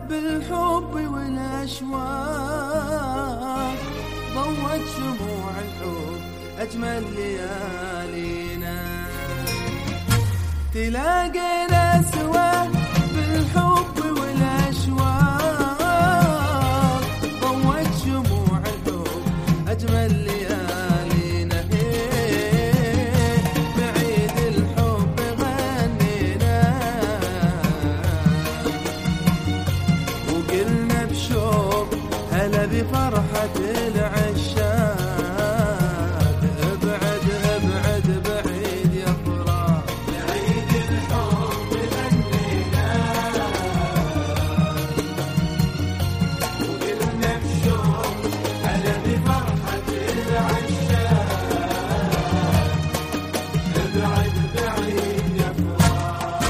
بالحب والأشواق، ضوت شموع الحب أجمل ليالينا. تلاقينا سوا بالحب والأشواق، ضوت شموع الحب أجمل ليالينا. بعيد الحب غنينا وقلنا بشوق هلا بفرحة العشاق. ابعد ابعد بعيد يا فراق، بعيد الحب غنينا وقلنا بشوق هلا بفرحة العشاق. ابعد بعيد يا فراق.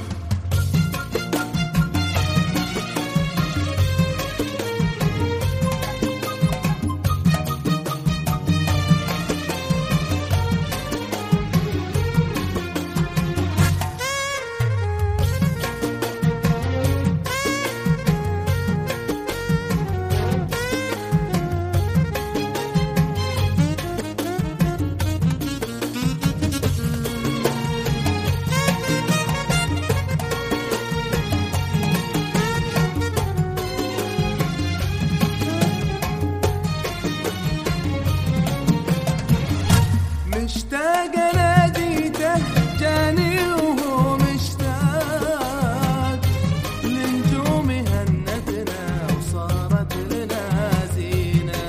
مشتاق ناديته جاني وهو مشتاق، لنجوم هنتنا وصارت لنا زينة.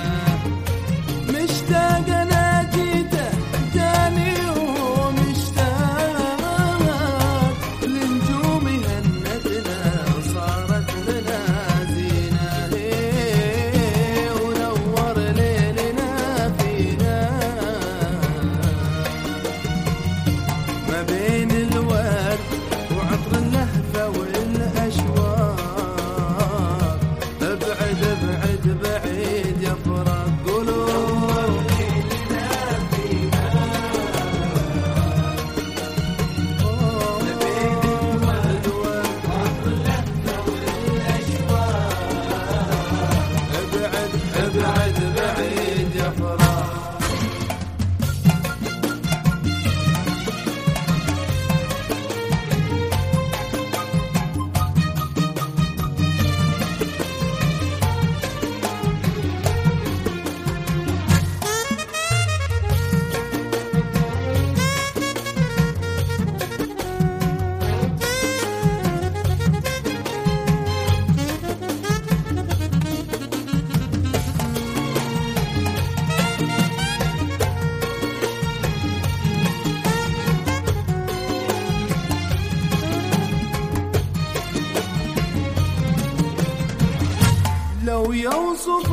مشتاق ناديته جاني وهو مشتاق، لنجوم هنتنا وصارت لنا زينة. ونور ليلنا فينا ما بين الورد وعطر اللهفة والأشواق. ابعد ابعد بعيد يا فراق، قولوا ليلنا فينا ما بين الورد وعطر اللهفة والأشواق. ابعد ابعد بعيد يا فراق. لو يوصف